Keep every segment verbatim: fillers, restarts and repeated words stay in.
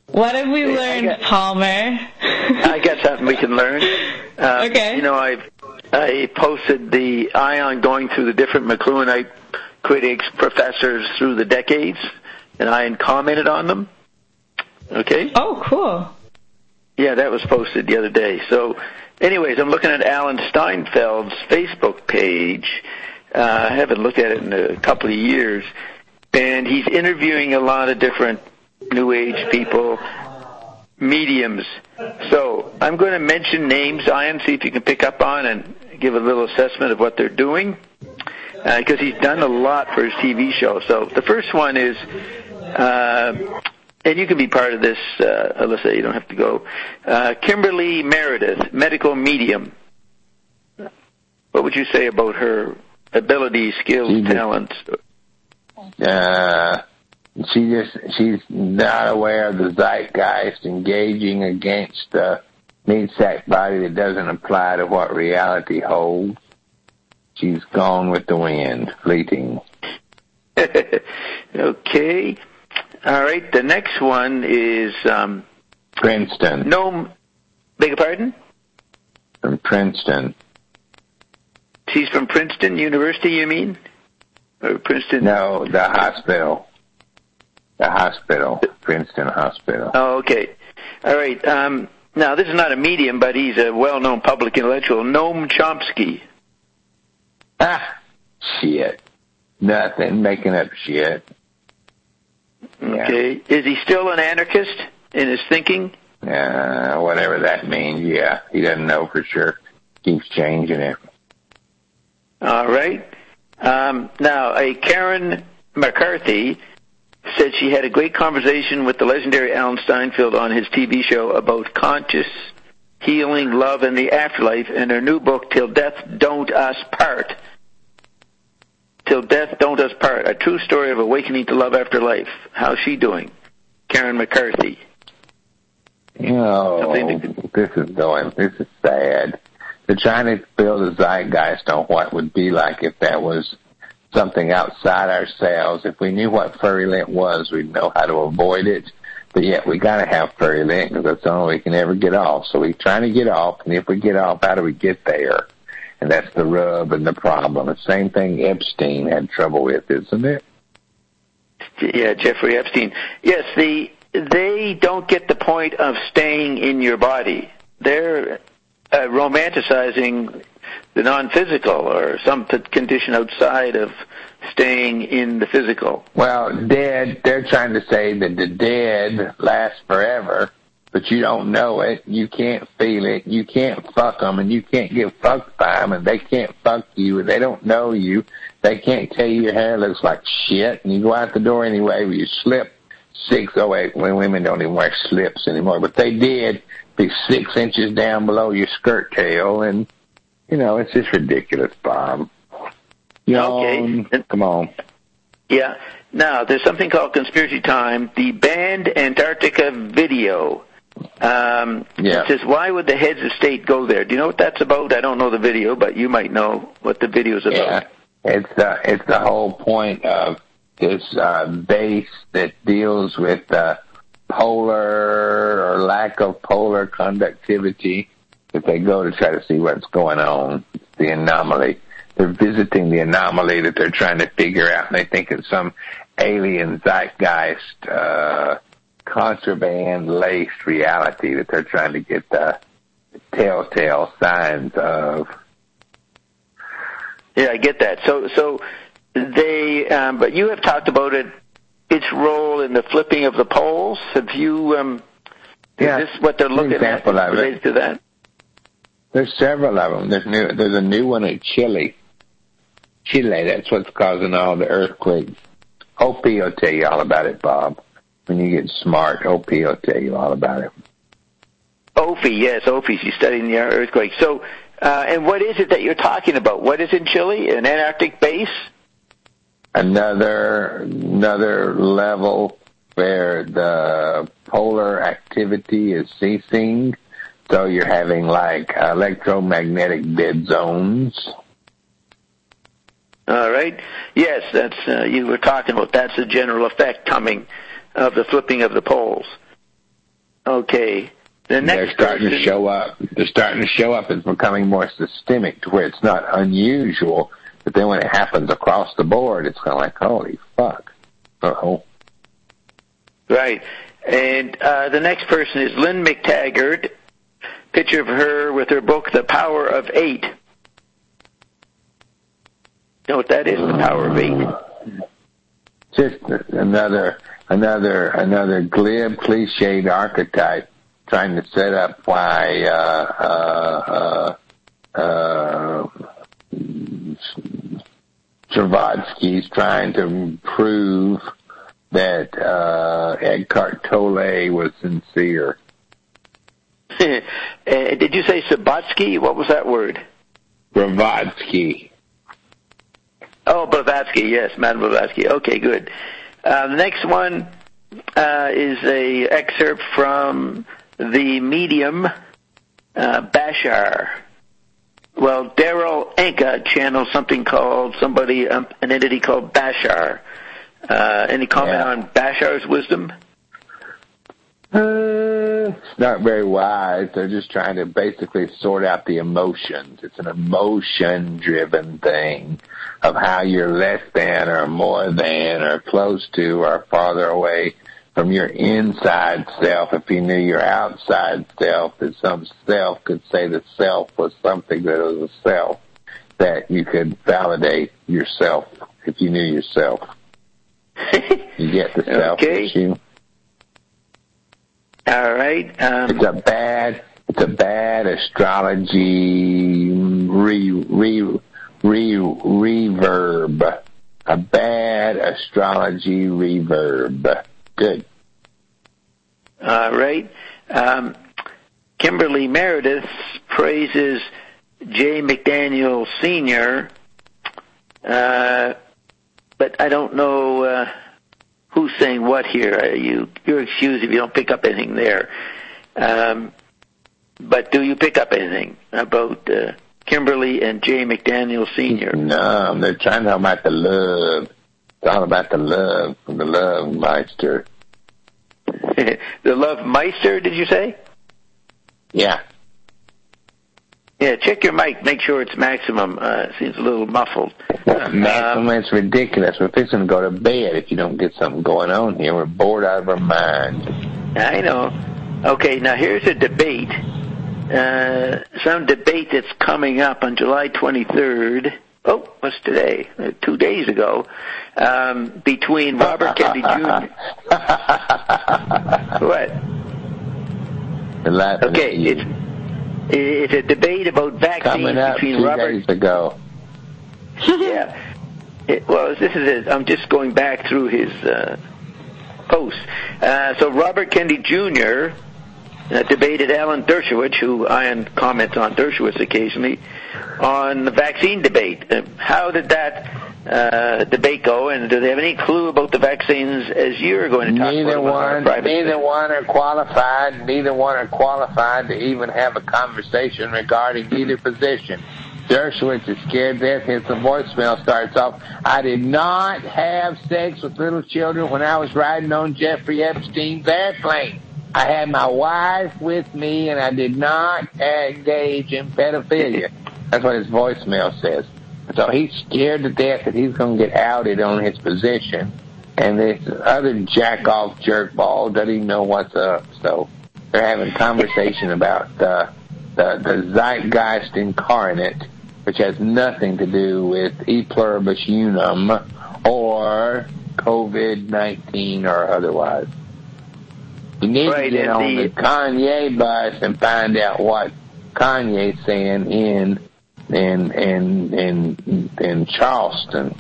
What have we Hey, learned, I got, Palmer? I got something we can learn. Um, okay. You know, I I posted the Ion going through the different McLuhanite critics, professors through the decades, and Ion commented on them. Okay? Oh, cool. Yeah, that was posted the other day. So, anyways, I'm looking at Alan Steinfeld's Facebook page. Uh, I haven't looked at it in a couple of years. And he's interviewing a lot of different New Age people, mediums. So I'm going to mention names, Ian, see if you can pick up on and give a little assessment of what they're doing, because uh, he's done a lot for his T V show. So the first one is, uh, and you can be part of this, uh, Alyssa, you don't have to go, uh, Kimberly Meredith, medical medium. What would you say about her ability, skills, she talents? Just, uh, she just, she's not aware of the zeitgeist engaging against the meat sack body that doesn't apply to what reality holds. She's gone with the wind, fleeting. Okay. All right. The next one is um, Princeton. No, beg your pardon? From Princeton. She's from Princeton University, you mean? Or Princeton? No, the hospital. The hospital. Princeton Hospital. Oh, okay. All right. Um, now, this is not a medium, but he's a well-known public intellectual, Noam Chomsky. Ah, shit. Nothing. Making up shit. Okay. Yeah. Is he still an anarchist in his thinking? Uh, whatever that means, yeah. He doesn't know for sure. Keeps changing it. All right. Um, now, a Karen McCarthy said she had a great conversation with the legendary Alan Steinfeld on his T V show about conscious healing, love, and the afterlife in her new book, Till Death Don't Us Part. Till Death Don't Us Part, a true story of awakening to love after life. How's she doing? Karen McCarthy. You know, this is going, this is sad. They're trying to build a zeitgeist on what would be like if that was something outside ourselves. If we knew what furry lint was, we'd know how to avoid it. But yet we got to have furry lint because that's the only way we can ever get off. So we're trying to get off, and if we get off, how do we get there? And that's the rub and the problem. The same thing Epstein had trouble with, isn't it? Yeah, Jeffrey Epstein. Yes, the they don't get the point of staying in your body. They're uh, romanticizing the non-physical or some condition outside of staying in the physical. Well, dead, they're trying to say that the dead last forever, but you don't know it, you can't feel it, you can't fuck them, and you can't get fucked by them, and they can't fuck you, and they don't know you, they can't tell you your hair looks like shit, and you go out the door anyway, where you slip six, oh wait, when women don't even wear slips anymore, but they did be six inches down below your skirt tail, and, you know, it's just ridiculous, Bob. You know, okay. Come on. Yeah. Now, there's something called Conspiracy Time, the banned Antarctica video. Um, yeah. It says, why would the heads of state go there? Do you know what that's about? I don't know the video, but you might know what the video is about. Yeah. It's the, it's the whole point of this uh, base that deals with uh, polar or lack of polar conductivity that they go to try to see what's going on, the anomaly. They're visiting the anomaly that they're trying to figure out, and they think it's some alien zeitgeist, uh, contraband-laced reality that they're trying to get the telltale signs of. Yeah, I get that. So, so they, um, but you have talked about it, its role in the flipping of the poles. Have you, um, yeah, is this what they're looking at related to that? There's several of them. There's new, there's a new one in Chile. Chile, that's what's causing all the earthquakes. O P will tell you all about it, Bob. When you get smart, O P will tell you all about it. O P, yes, O P. She's studying the earthquake. So, uh, and what is it that you're talking about? What is in Chile? An Antarctic base? Another, another level where the polar activity is ceasing. So you're having like electromagnetic dead zones. All right. Yes, that's uh, you were talking about. That's the general effect coming of the flipping of the poles. Okay. The next They're starting person, to show up. They're starting to show up. It's becoming more systemic to where it's not unusual. But then when it happens across the board, it's kind of like, holy fuck. Uh-oh. Right. And uh, the next person is Lynn McTaggart. Picture of her with her book, The Power of Eight. You know what that is, The Power of Eight? Just another, another, another glib, cliched archetype trying to set up why uh, uh, uh, uh, Stravotsky's trying to prove that uh, Eckhart Tolle was sincere. uh, did you say Sabatsky? What was that word? Blavatsky. Oh, Blavatsky, yes, Madame Blavatsky. Okay, good. Uh, the next one uh, is a excerpt from the medium uh, Bashar. Well, Daryl Anka channeled something called somebody, um, an entity called Bashar. Uh, any comment yeah. on Bashar's wisdom? Uh, it's not very wise. They're just trying to basically sort out the emotions. It's an emotion-driven thing of how you're less than or more than or close to or farther away from your inside self. If you knew your outside self, that some self could say the self was something that was a self, that you could validate yourself if you knew yourself. You get the self okay. issue. All right. Um, it's a bad, it's a bad astrology re, re, re, reverb. A bad astrology reverb. Good. All right. Um, Kimberly Meredith praises Jay McDaniel Senior, uh, but I don't know uh, who's saying what here. Uh, you, you're excused if you don't pick up anything there. Um, but do you pick up anything about uh, Kimberly and Jay McDaniel Senior? No, they're trying to talk about the love. It's all about the love from the Love Meister. The Love Meister, did you say? Yeah. Yeah, check your mic. Make sure it's maximum. Uh, it seems a little muffled. Maximum, um, it's ridiculous. We're fixing to go to bed if you don't get something going on here. We're bored out of our minds. I know. Okay, now here's a debate. Uh, some debate that's coming up on July twenty-third. Oh, what's today? Uh, two days ago. Um, between Robert Kennedy Junior What? Okay, it's it's a debate about vaccines coming up between two Robert. days ago. Yeah. It, well, this is it. I'm just going back through his uh, posts. Uh, so Robert Kennedy Junior Uh, debated Alan Dershowitz, who Ian comments on Dershowitz occasionally, on the vaccine debate. Uh, how did that uh, debate go, and do they have any clue about the vaccines as you're going to talk neither about? One, neither one are qualified. Neither one are qualified to even have a conversation regarding either position. Dershowitz is scared to death. His voicemail starts off, I did not have sex with little children when I was riding on Jeffrey Epstein's airplane. I had my wife with me, and I did not engage in pedophilia. That's what his voicemail says. So he's scared to death that he's going to get outed on his position. And this other jack-off jerkball doesn't even know what's up. So they're having a conversation about uh, the, the zeitgeist incarnate, which has nothing to do with e pluribus unum or COVID nineteen or otherwise. You need right, to get on the Kanye bus and find out what Kanye's saying in in in in in Charleston.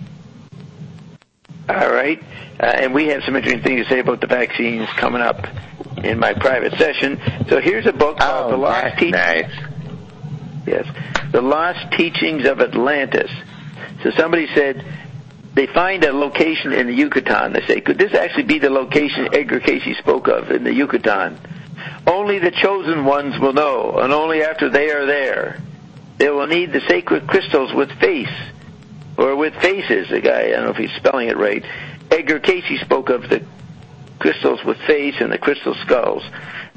All right, uh, and we have some interesting things to say about the vaccines coming up in my private session. So here's a book called oh, The Lost Teachings. Nice. Yes, The Lost Teachings of Atlantis. So somebody said, they find a location in the Yucatan. They say, could this actually be the location Edgar Cayce spoke of in the Yucatan? Only the chosen ones will know, and only after they are there. They will need the sacred crystals with face, or with faces. The guy, I don't know if he's spelling it right. Edgar Cayce spoke of the crystals with face and the crystal skulls.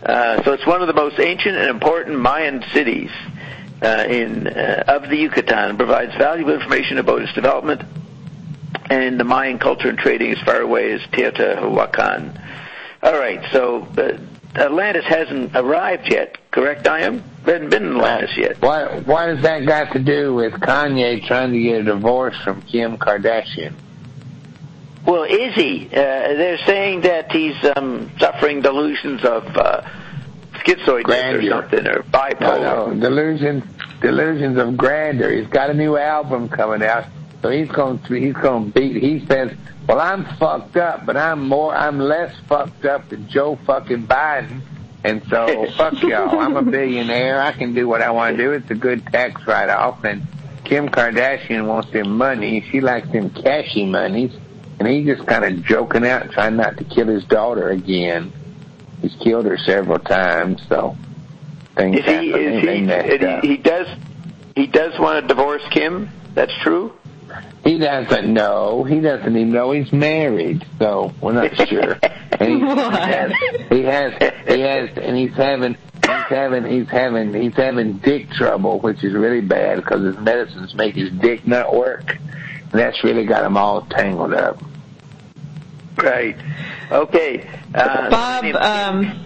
Uh, so it's one of the most ancient and important Mayan cities uh, in uh, of the Yucatan, and provides valuable information about its development and the Mayan culture and trading as far away as Teotihuacan. All right, so uh, Atlantis hasn't arrived yet, correct, I am? Hasn't been in Atlantis yet. What, what has that got to do with Kanye trying to get a divorce from Kim Kardashian? Well, is he? Uh, they're saying that he's um, suffering delusions of uh, schizoid or something, or bipolar. No, no, delusions, delusions of grandeur. He's got a new album coming out, so he's going to he's going to beat. He says, "Well, I'm fucked up, but I'm more, I'm less fucked up than Joe fucking Biden, and so fuck y'all. I'm a billionaire. I can do what I want to do. It's a good tax write-off." And Kim Kardashian wants them money. She likes them cashy monies. And he's just kind of joking out, trying not to kill his daughter again. He's killed her several times, so things is he, happen. is they, he, they he, he does he does want to divorce Kim? That's true? He doesn't know. He doesn't even know he's married, so we're not sure. And he, he has, he has, he has, and he's having, he's having, he's having, he's having dick trouble, which is really bad because his medicines make his dick not work. And that's really got him all tangled up. Right. Okay. Uh, Bob, um,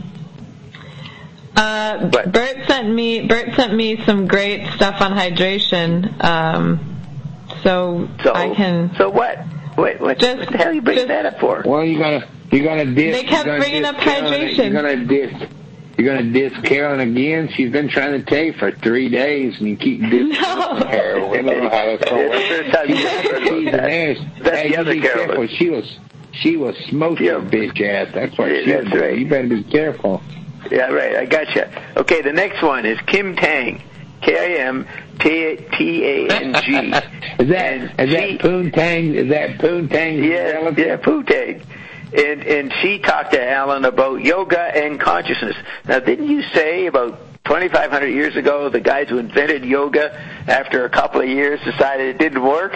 uh, Bert sent me Bert sent me some great stuff on hydration. Um, so, so I can. So what? Wait, what, just, what the hell are you bringing that up for? Well, you're gonna you're gonna diss. They kept bringing up hydration. You're gonna diss. You're gonna diss Carolyn again. She's been trying to tell you for three days, and you keep dissing no. her. We don't know how that's gonna work. She's an ass. That's hey, the other be Carolyn. Careful. She was she was smoke your bitch ass. That's what she That's was. right. You better be careful. Yeah, right. I gotcha. Okay, the next one is Kim Tang. K I M T A N G. Is that is that Poontang? Is that Poontang? Yeah, yeah, Poontang. And and she talked to Alan about yoga and consciousness. Now, didn't you say about twenty-five hundred years ago the guys who invented yoga, after a couple of years, decided it didn't work?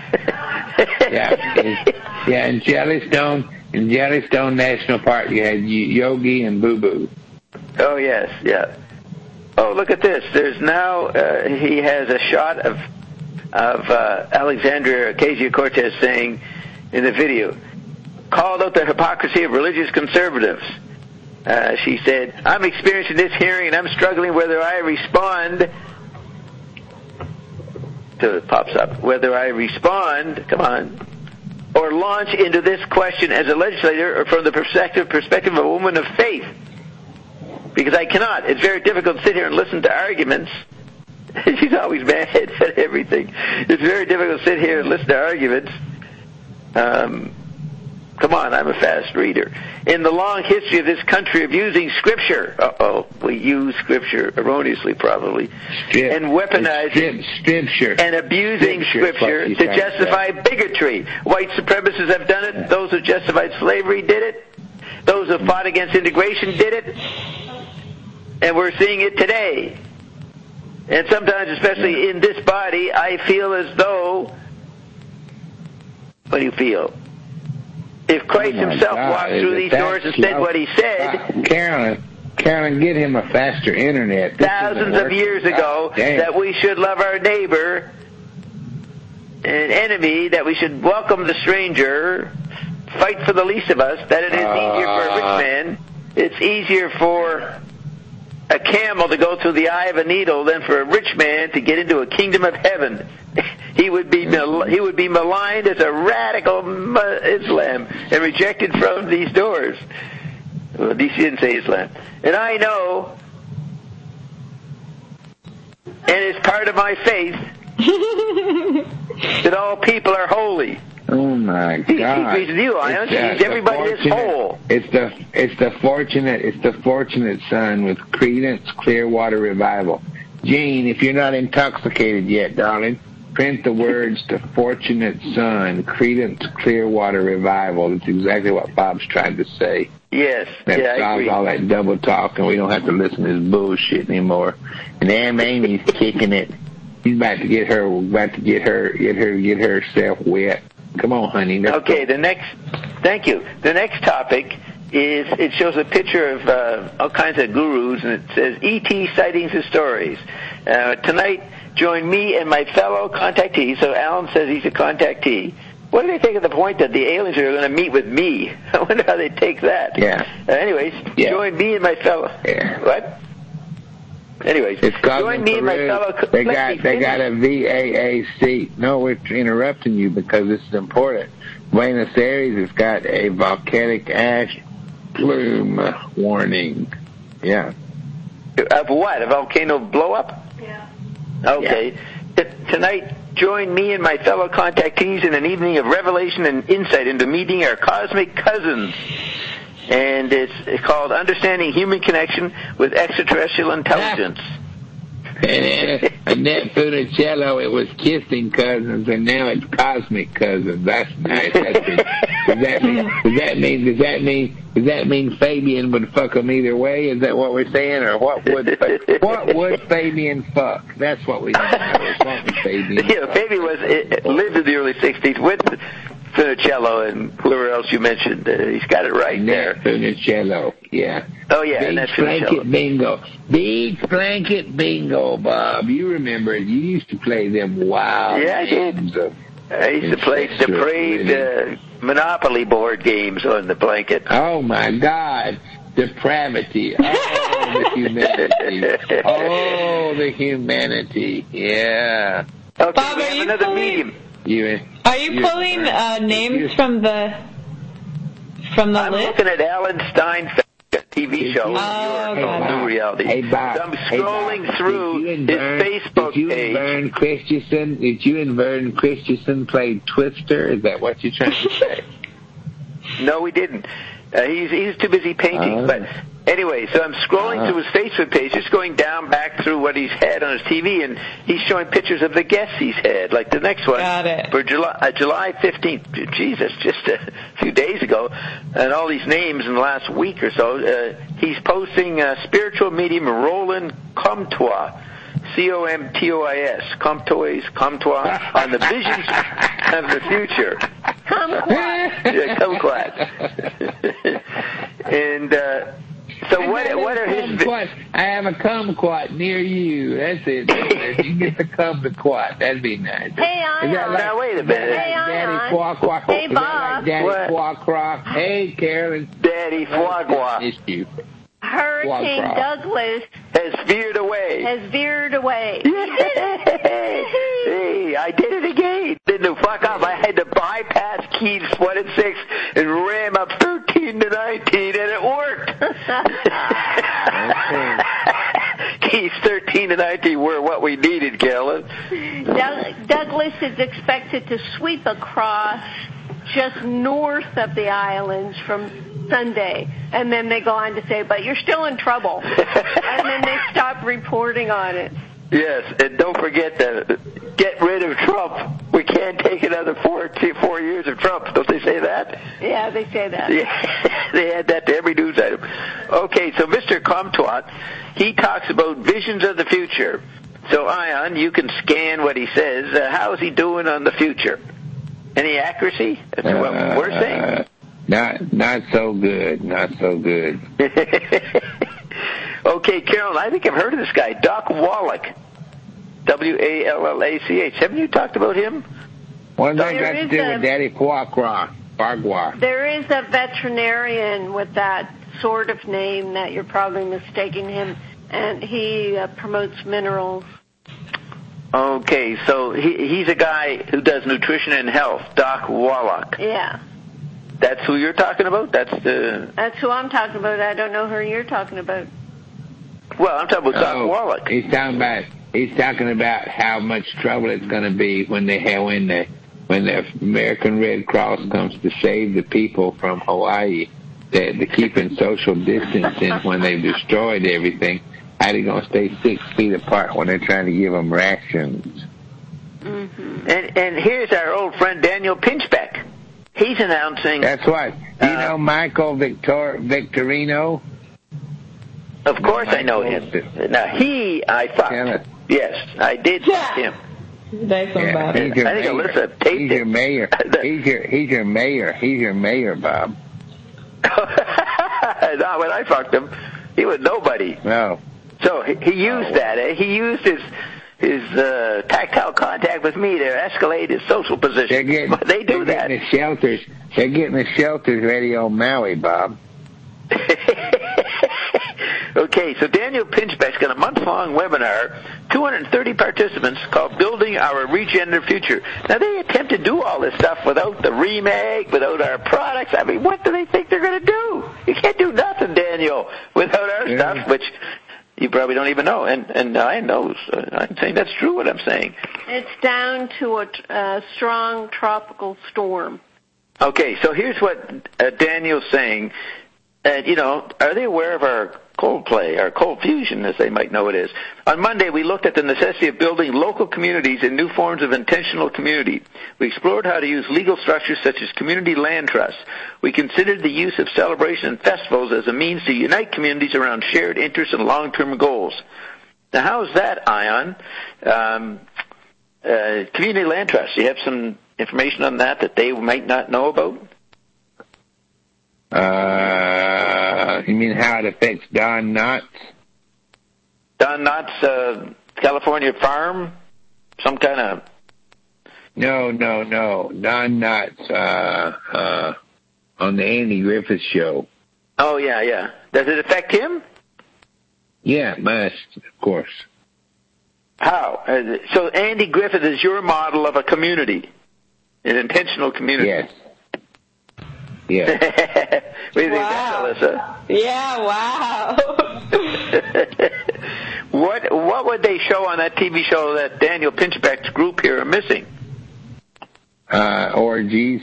yeah, yeah. In Jellystone, in Jellystone National Park, you had Yogi and Boo Boo. Oh yes, yeah. Oh, look at this. There's now, uh, he has a shot of of uh, Alexandria Ocasio-Cortez saying in the video, called out the hypocrisy of religious conservatives. Uh, she said, I'm experiencing this hearing and I'm struggling whether I respond, so it pops up, whether I respond, come on, or launch into this question as a legislator or from the perspective, perspective of a woman of faith. Because I cannot. It's very difficult to sit here and listen to arguments. She's always mad at everything. It's very difficult to sit here and listen to arguments. Um, come on, I'm a fast reader. In the long history of this country of using Scripture, uh-oh, we use Scripture erroneously probably, Strip, and weaponizing Scripture. and abusing Scripture, Scripture to justify bigotry. White supremacists have done it. Those who justified slavery did it. Those who fought against integration did it. And we're seeing it today. And sometimes, especially in this body, I feel as though, what do you feel? If Christ oh himself God, walked through these doors and said what he said, uh, Carolyn, Carolyn, get him a faster internet. This thousands of years ago, God, that we should love our neighbor, an enemy, that we should welcome the stranger, fight for the least of us, that it is uh, easier for a rich man, it's easier for a camel to go through the eye of a needle than for a rich man to get into a kingdom of heaven. He would be he would be maligned as a radical Islam and rejected from these doors. Well, at least he didn't say Islam. And I know, and it's part of my faith, that all people are holy. Oh my God! He agrees with you, Ion. Everybody is whole. It's the it's the fortunate it's the fortunate son with Creedence Clearwater Revival. Gene, if you're not intoxicated yet, darling, print the words to Fortunate Son, Creedence Clearwater Revival. That's exactly what Bob's trying to say. Yes, that yeah, I solves agree. all that double talk, and we don't have to listen to this bullshit anymore. And Aunt Amy's kicking it. He's about to get her, about to get her, get her, get herself wet. Come on, honey. Okay, the next, thank you. The next topic is it shows a picture of uh, all kinds of gurus, and it says E T sightings and stories. Uh, tonight, join me and my fellow contactees. So Alan says he's a contactee. What do they take of the point that the aliens are going to meet with me? I wonder how they take that. Yeah. Uh, anyways, yeah. join me and my fellow. Yeah. What? Anyways, it's join me and my fellow. Co- they got they got a V A A C. No, we're interrupting you because this is important. Buenos Aires has got a volcanic ash plume warning. Yeah. Of what? A volcano blow up? Yeah. Okay. Yeah. T- tonight, join me and my fellow contactees in an evening of revelation and insight into meeting our cosmic cousins. And it's called Understanding Human Connection with Extraterrestrial Intelligence. And Annette Funicello, it was kissing cousins, and now it's cosmic cousins. That's nice. That's it. Does that mean? Does that mean? Does that mean? Does that mean Fabian would fuck them either way? Is that what we're saying, or what would? What would Fabian fuck? That's what we need to know. What would Fabian? Yeah, Fabian was it, lived in the early sixties with Funicello and whoever else you mentioned. Uh, he's got it right Annette there. Funicello, yeah. Oh yeah, Beach Annette blanket Funicello. bingo. Beach blanket bingo, Bob. You remember it. You used to play them wild Yeah, I did. games of I used to play depraved uh, Monopoly board games on the blanket. Oh, my God. Depravity. Oh, the humanity. Oh, the humanity. Yeah. Okay, Bob, we are have you another pulling, medium. You, Are you you, pulling uh, names you, from the from the I'm list? looking at Alan Steinfeld T V show Oh, in New York got on it. New Reality. Hey, Bob. So I'm Hey, scrolling Bob. through Did you and his Vern, Facebook did you page. And Vern Christensen, did you and Vern Christensen play Twister? Is that what you're trying to say? No, we didn't. Uh, he's he's too busy painting. Uh, but anyway, so I'm scrolling uh, through his Facebook page, just going down back through what he's had on his T V, and he's showing pictures of the guests he's had, like the next one Got it. for July uh, July fifteenth. Jesus, just a few days ago, and all these names in the last week or so. Uh, he's posting uh, spiritual medium Roland Comtois. C O M T O I S, Comtois, Comtois, on the visions of the future. Kumquat. Yeah, kumquat. And uh, so what, what are his... Kumquat. I have a kumquat near you. That's it. You can get the kumquat. That'd be nice. Hey, Ion. Is that like, Now, wait a minute. Hey, Daddy Ion. Quack Quack? Hey, Is that Bob. like Daddy What? Quack Quack? Hey, Carolyn. Daddy Foie Gras Missed you. Hurricane Wow. Douglas has veered away. has veered away. Hey, I did it again. Didn't fuck up. I had to bypass Keys one and six and ram up thirteen to nineteen, and it worked. Keys thirteen to nineteen were what we needed, Carolyn. Doug- Douglas is expected to sweep across just north of the islands from Sunday, and then they go on to say, but you're still in trouble. And then they stop reporting on it. Yes, and don't forget to get rid of Trump. We can't take another four, four years of Trump. Don't they say that? Yeah, they say that. Yeah, they add that to every news item. Okay, so Mister Comtois, he talks about visions of the future. So, Ion, you can scan what he says. Uh, how is he doing on the future? Any accuracy? That's what Uh, we're saying. Not, not so good. Not so good. Okay, Carolyn, I think I've heard of this guy, Doc Wallach. W A L L A C H. Haven't you talked about him? What does that There got to is do a- with Daddy Quack Quack? Bargua. There is a veterinarian with that sort of name that you're probably mistaking him, and he uh, promotes minerals. Okay, so he, he's a guy who does nutrition and health, Doc Wallach. Yeah. That's who you're talking about? That's the... That's who I'm talking about. I don't know who you're talking about. Well, I'm talking about Doc Oh, Wallach. He's talking about he's talking about how much trouble it's going to be when they have when the when the American Red Cross comes to save the people from Hawaii. They're, they're keeping social distancing when they've destroyed everything. How they going to stay six feet apart when they're trying to give them rations? Mm-hmm. And and here's our old friend Daniel Pinchbeck. He's announcing... That's what. You Uh, know Michael Victor Victorino? Of course I know him. Now, he, I fucked. Yeah. Yes, I did fuck him. That's so Yeah, bad. he's your I think mayor. Alyssa taped He's your it. mayor. He's your he's your mayor. He's your mayor, Bob. Not when I fucked him. He was nobody. No. So he, he used Oh. that. Eh? He used his his uh, tactile contact with me to escalate his social position. They're getting, But they do they're that. Getting the shelters. They're getting the shelters ready on Maui, Bob. Okay, so Daniel Pinchbeck's got a month-long webinar, two hundred thirty participants, called Building Our Regenerative Future. Now, they attempt to do all this stuff without the remake, without our products. I mean, what do they think they're going to do? You can't do nothing, Daniel, without our Yeah. stuff, which you probably don't even know. And, and I know. So I'm saying that's true what I'm saying. It's down to a uh, strong tropical storm. Okay, so here's what uh, Daniel's saying. Uh, you know, are they aware of our cold play, our cold fusion, as they might know it is? On Monday, we looked at the necessity of building local communities and new forms of intentional community. We explored how to use legal structures such as community land trusts. We considered the use of celebration and festivals as a means to unite communities around shared interests and long-term goals. Now, how is that, Ion? Um, uh, community land trusts, do you have some information on that that they might not know about? Uh, you mean how it affects Don Knotts? Don Knott's uh, California farm? Some kind of... No, no, no. Don Knotts, uh, uh, on the Andy Griffith Show. Oh, yeah, yeah. Does it affect him? Yeah, it must, of course. How? Uh, so Andy Griffith is your model of a community, an intentional community. Yes. Yeah. What do you Wow. think of that, Alyssa? Yeah, wow. What what would they show on that T V show that Daniel Pinchbeck's group here are missing? Uh, orgies.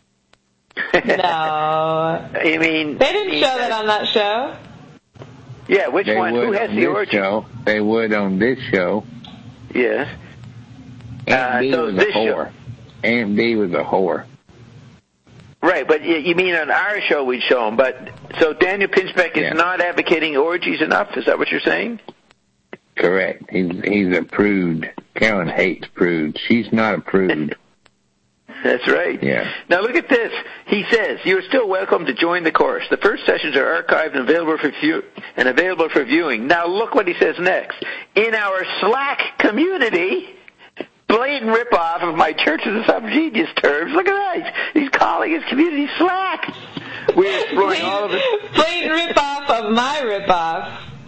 No. I mean... They didn't show that on that show. Yeah, which They one? would Who has on the this origin? show. They would on this show. Yes. Aunt Uh, B so was a this show- whore. Aunt B was a whore. Right, but you you mean on our show we'd show them. But so Daniel Pinchbeck is Yeah. not advocating orgies enough? Is that what you're saying? Correct. He's he's a prude. Carolyn hates prudes. She's not a prude. That's right. Yeah. Now look at this. He says, you are still welcome to join the course. The first sessions are archived and available for view- and available for viewing. Now look what he says next. In our Slack community, blatant ripoff of my Church of the Subgenius terms. Look at that. He's calling his community Slack. We're exploring all of it. Blatant ripoff of my ripoff.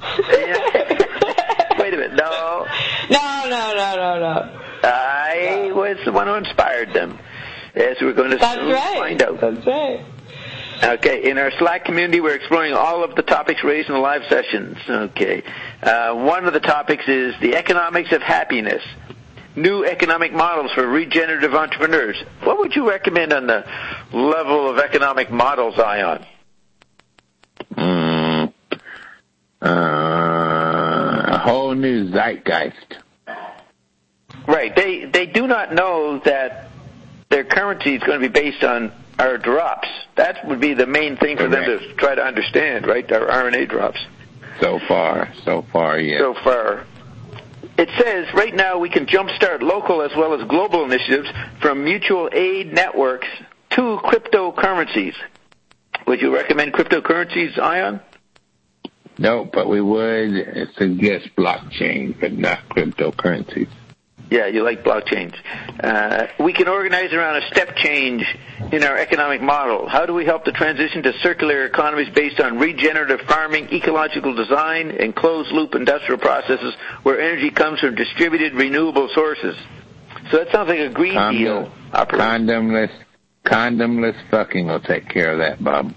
Wait a minute. No. No, no, no, no, no. I was the one who inspired them, as we're going to That's soon right. find out. That's right. Okay, in our Slack community, we're exploring all of the topics raised in the live sessions. Okay. Uh, one of the topics is the economics of happiness. New economic models for regenerative entrepreneurs. What would you recommend on the level of economic models, Ion? Mm, uh, a whole new zeitgeist. Right. They they do not know that their currency is going to be based on our drops. That would be the main thing for Correct. them to try to understand, right? Our R N A drops. So far, so far, yeah. So far. It says right now we can jumpstart local as well as global initiatives from mutual aid networks to cryptocurrencies. Would you recommend cryptocurrencies, Ion? No, but we would suggest blockchain, but not cryptocurrencies. Yeah, you like blockchains. Uh, we can organize around a step change in our economic model. How do we help the transition to circular economies based on regenerative farming, ecological design, and closed-loop industrial processes where energy comes from distributed renewable sources? So that sounds like a Green Condom, Deal operation. condomless, condomless fucking will take care of that, Bob.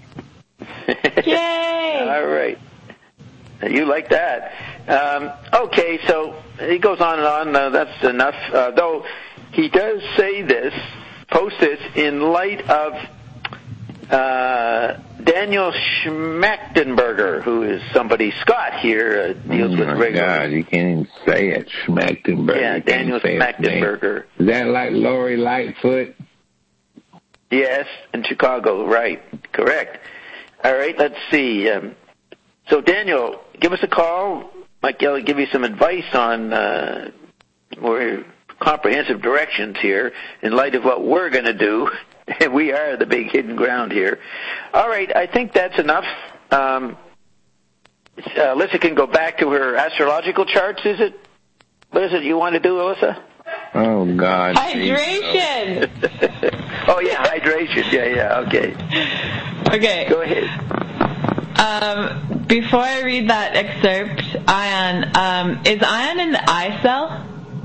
Yay! All right. You like that. Um, okay, so he goes on and on. Uh, that's enough. Uh, though he does say this, post this, in light of uh, Daniel Schmachtenberger, who is somebody, Scott here, uh, deals oh with my regular. God, you can't even say it. Schmachtenberger. Yeah, You can't Daniel say his name. Schmachtenberger. Is that like Lori Lightfoot? Yes, in Chicago, right. Correct. All right, let's see. Um, so, Daniel, give us a call. Mike Kelly give you some advice on uh, more comprehensive directions here in light of what we're going to do. We are the big hidden ground here. All right, I think that's enough. Um, uh, Alyssa can go back to her astrological charts, is it? What is it you want to do, Alyssa? Oh, God. Hydration! Oh, yeah, hydration. Yeah, yeah, okay. Okay. Go ahead. Um, before I read that excerpt, ion, um, is ion in the eye cell?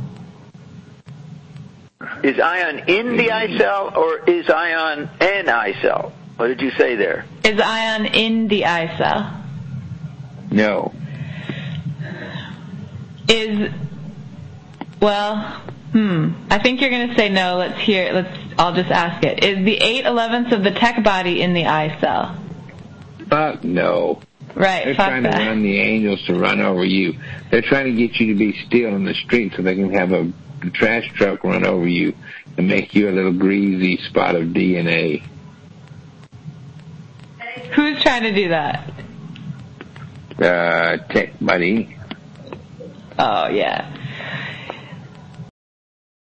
Is ion in the eye cell, or is ion an eye cell? What did you say there? Is ion in the eye cell? No. Is, well, hmm, I think you're going to say no. Let's hear it. Let's, I'll just ask it. Is the eight elevenths of the tech body in the eye cell? Fuck no. Right, They're fuck trying that. to run the angels to run over you. They're trying to get you to be still in the street so they can have a, a trash truck run over you and make you a little greasy spot of D N A. Who's trying to do that? Uh, tech buddy. Oh, yeah.